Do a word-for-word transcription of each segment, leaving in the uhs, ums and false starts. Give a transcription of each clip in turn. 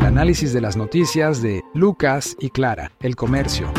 análisis de las noticias de Lucas y Clara, El Comercio.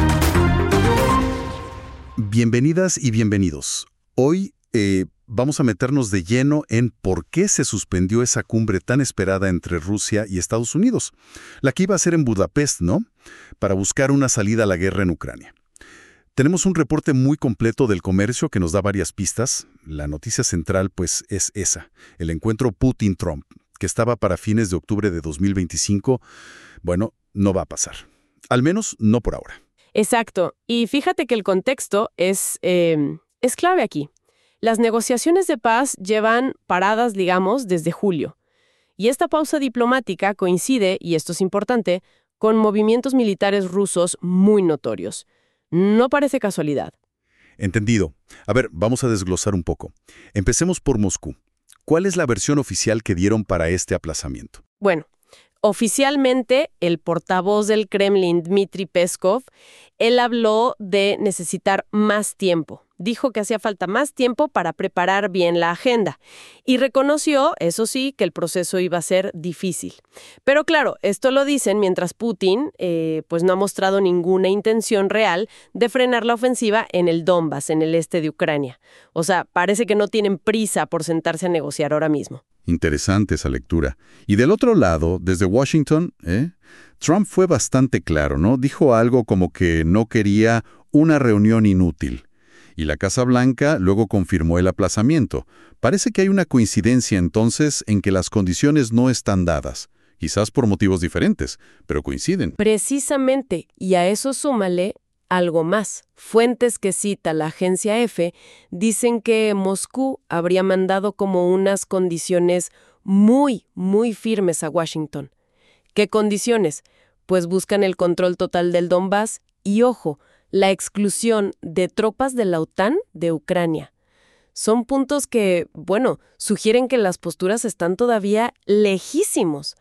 Bienvenidas y bienvenidos. Hoy eh, vamos a meternos de lleno en por qué se suspendió esa cumbre tan esperada entre Rusia y Estados Unidos, la que iba a ser en Budapest, ¿no?, para buscar una salida a la guerra en Ucrania. Tenemos un reporte muy completo del Comercio que nos da varias pistas. La noticia central, pues, es esa, el encuentro Putin-Trump, que estaba para fines de octubre de dos mil veinticinco. Bueno, no va a pasar. Al menos no por ahora. Exacto. Y fíjate que el contexto es, eh, es clave aquí. Las negociaciones de paz llevan paradas, digamos, desde julio. Y esta pausa diplomática coincide, y esto es importante, con movimientos militares rusos muy notorios. No parece casualidad. Entendido. A ver, vamos a desglosar un poco. Empecemos por Moscú. ¿Cuál es la versión oficial que dieron para este aplazamiento? Bueno, oficialmente, el portavoz del Kremlin, Dmitry Peskov, él habló de necesitar más tiempo. Dijo que hacía falta más tiempo para preparar bien la agenda. Y reconoció, eso sí, que el proceso iba a ser difícil. Pero claro, esto lo dicen mientras Putin eh, pues no ha mostrado ninguna intención real de frenar la ofensiva en el Donbass, en el este de Ucrania. O sea, parece que no tienen prisa por sentarse a negociar ahora mismo. Interesante esa lectura. Y del otro lado, desde Washington, ¿eh? Trump fue bastante claro, ¿no? Dijo algo como que no quería una reunión inútil. Y la Casa Blanca luego confirmó el aplazamiento. Parece que hay una coincidencia entonces en que las condiciones no están dadas. Quizás por motivos diferentes, pero coinciden. Precisamente, y a eso súmale algo más. Fuentes que cita la agencia F dicen que Moscú habría mandado como unas condiciones muy, muy firmes a Washington. ¿Qué condiciones? Pues buscan el control total del Donbass y, ojo, la exclusión de tropas de la OTAN de Ucrania. Son puntos que, bueno, sugieren que las posturas están todavía lejísimos,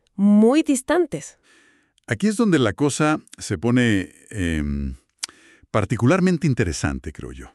muy distantes. Aquí es donde la cosa se pone eh, particularmente interesante, creo yo.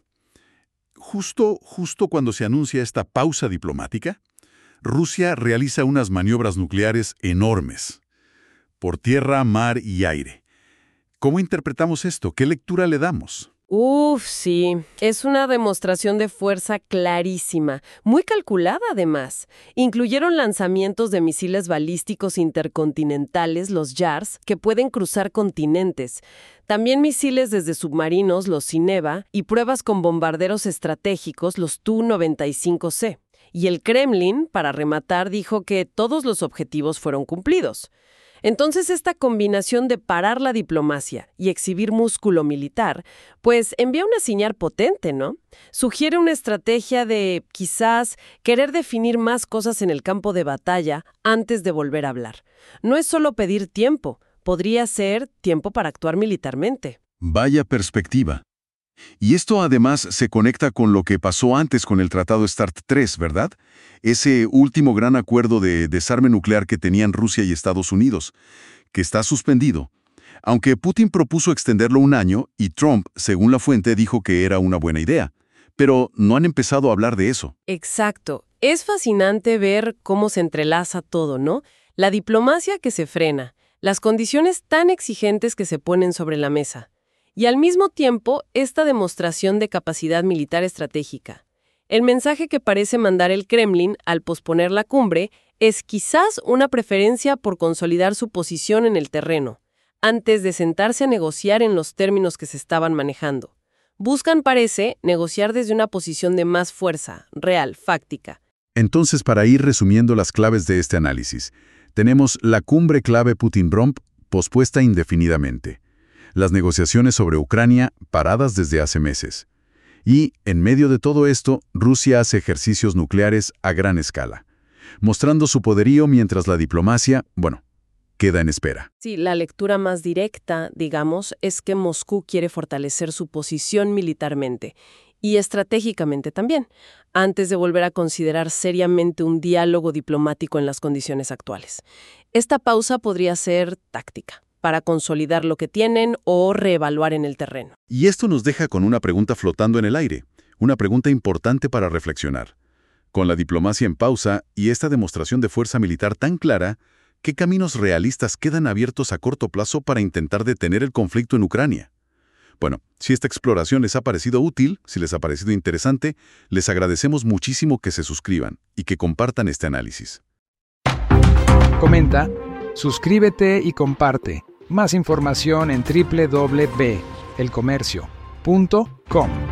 Justo, justo cuando se anuncia esta pausa diplomática, Rusia realiza unas maniobras nucleares enormes, por tierra, mar y aire. ¿Cómo interpretamos esto? ¿Qué lectura le damos? Uf, sí. Es una demostración de fuerza clarísima, muy calculada además. Incluyeron lanzamientos de misiles balísticos intercontinentales, los YARS, que pueden cruzar continentes. También misiles desde submarinos, los Sineva, y pruebas con bombarderos estratégicos, los Tu noventa y cinco ce. Y el Kremlin, para rematar, dijo que todos los objetivos fueron cumplidos. Entonces, esta combinación de parar la diplomacia y exhibir músculo militar, pues envía una señal potente, ¿no? Sugiere una estrategia de, quizás, querer definir más cosas en el campo de batalla antes de volver a hablar. No es solo pedir tiempo, podría ser tiempo para actuar militarmente. Vaya perspectiva. Y esto además se conecta con lo que pasó antes con el Tratado START tres, ¿verdad? Ese último gran acuerdo de desarme nuclear que tenían Rusia y Estados Unidos, que está suspendido. Aunque Putin propuso extenderlo un año y Trump, según la fuente, dijo que era una buena idea. Pero no han empezado a hablar de eso. Exacto. Es fascinante ver cómo se entrelaza todo, ¿no? La diplomacia que se frena, las condiciones tan exigentes que se ponen sobre la mesa. Y al mismo tiempo, esta demostración de capacidad militar estratégica. El mensaje que parece mandar el Kremlin al posponer la cumbre es quizás una preferencia por consolidar su posición en el terreno, antes de sentarse a negociar en los términos que se estaban manejando. Buscan, parece, negociar desde una posición de más fuerza, real, fáctica. Entonces, para ir resumiendo las claves de este análisis, tenemos la cumbre clave Putin-Trump pospuesta indefinidamente. Las negociaciones sobre Ucrania paradas desde hace meses. Y, en medio de todo esto, Rusia hace ejercicios nucleares a gran escala, mostrando su poderío mientras la diplomacia, bueno, queda en espera. Sí, la lectura más directa, digamos, es que Moscú quiere fortalecer su posición militarmente y estratégicamente también, antes de volver a considerar seriamente un diálogo diplomático en las condiciones actuales. Esta pausa podría ser táctica, para consolidar lo que tienen o reevaluar en el terreno. Y esto nos deja con una pregunta flotando en el aire, una pregunta importante para reflexionar. Con la diplomacia en pausa y esta demostración de fuerza militar tan clara, ¿Qué caminos realistas quedan abiertos a corto plazo para intentar detener el conflicto en Ucrania? Bueno, si esta exploración les ha parecido útil, si les ha parecido interesante, les agradecemos muchísimo que se suscriban y que compartan este análisis. Comenta, suscríbete y comparte. Más información en doble u doble u doble u punto el comercio punto com.